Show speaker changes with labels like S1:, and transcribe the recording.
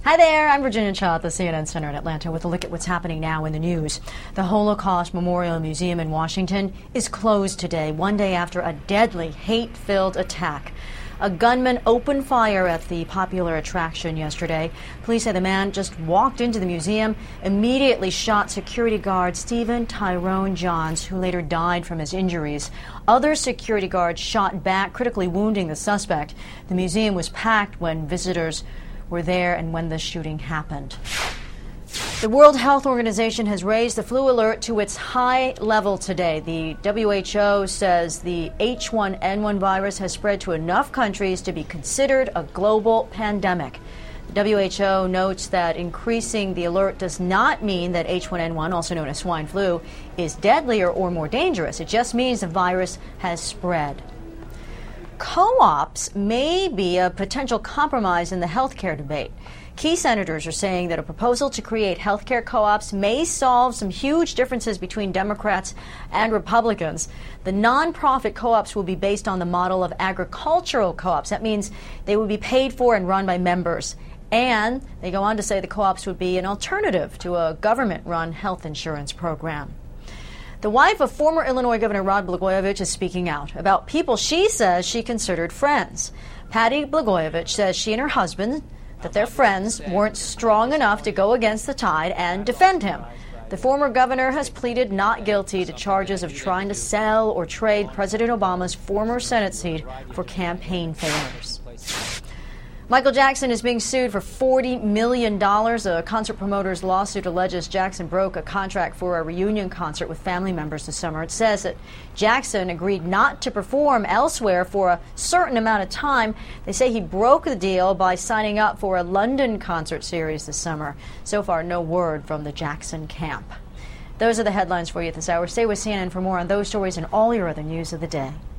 S1: Hi there, I'm Virginia Cha at the CNN Center in Atlanta with a look at what's happening now in the news. The Holocaust Memorial Museum in Washington is closed today, one day after a deadly, hate-filled attack. A gunman opened fire at the popular attraction yesterday. Police say the man just walked into the museum, immediately shot security guard Stephen Tyrone Johns, who later died from his injuries. Other security guards shot back, critically wounding the suspect. The museum was packed when visitors were there and when the shooting happened. The World Health Organization has raised the flu alert to its high level today. The WHO says the H1N1 virus has spread to enough countries to be considered a global pandemic. The WHO notes that increasing the alert does not mean that H1N1, also known as swine flu, is deadlier or more dangerous. It just means the virus has spread. Co-ops may be a potential compromise in the healthcare debate. Key senators are saying that a proposal to create healthcare co-ops may solve some huge differences between Democrats and Republicans. The nonprofit co-ops will be based on the model of agricultural co-ops. That means they will be paid for and run by members. And they go on to say the co-ops would be an alternative to a government-run health insurance program. The wife of former Illinois Governor Rod Blagojevich is speaking out about people she says she considered friends. Patty Blagojevich says she and her husband, that their friends weren't strong enough to go against the tide and defend him. The former governor has pleaded not guilty to charges of trying to sell or trade President Obama's former Senate seat for campaign favors. Michael Jackson is being sued for $40 million. A concert promoter's lawsuit alleges Jackson broke a contract for a reunion concert with family members this summer. It says that Jackson agreed not to perform elsewhere for a certain amount of time. They say he broke the deal by signing up for a London concert series this summer. So far, no word from the Jackson camp. Those are the headlines for you at this hour. Stay with CNN for more on those stories and all your other news of the day.